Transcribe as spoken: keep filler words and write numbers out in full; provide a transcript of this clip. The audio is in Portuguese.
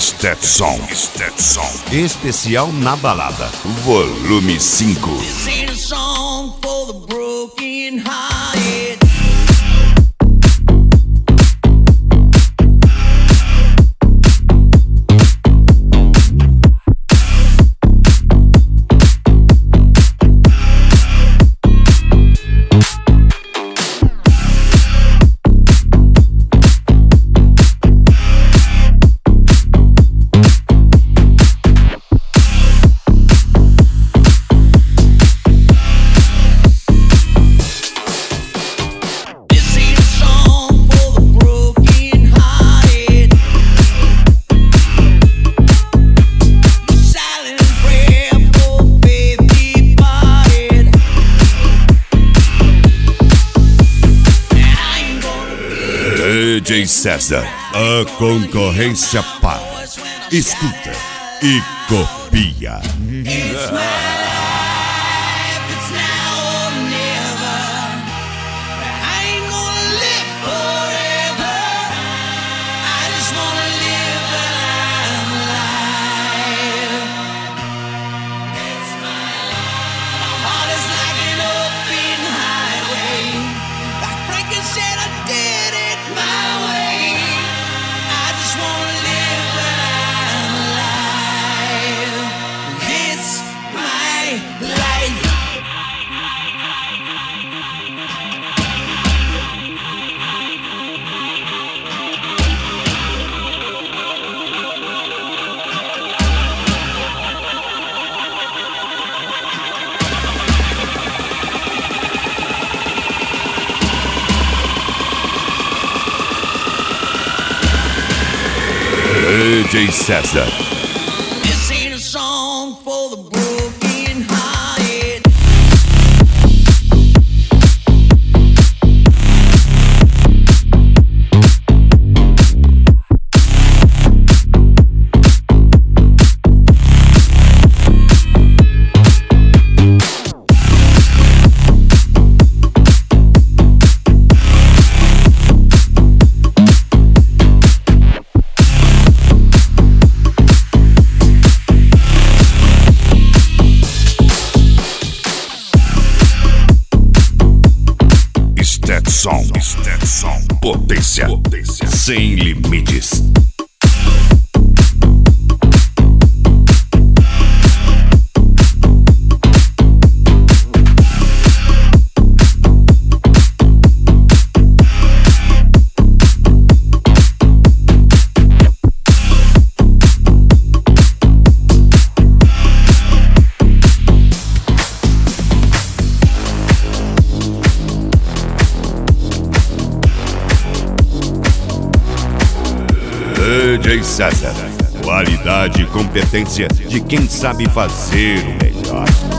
Stetson, Stetson. Especial na balada, volume cinco. This ain't a song for the broken hearted. D J César, a concorrência para. Escuta e copia. D J César. This ain't a song for the broken hearted. Stetson, Stetson. Potência, potência sem limites. D J César, qualidade e competência de quem sabe fazer o melhor.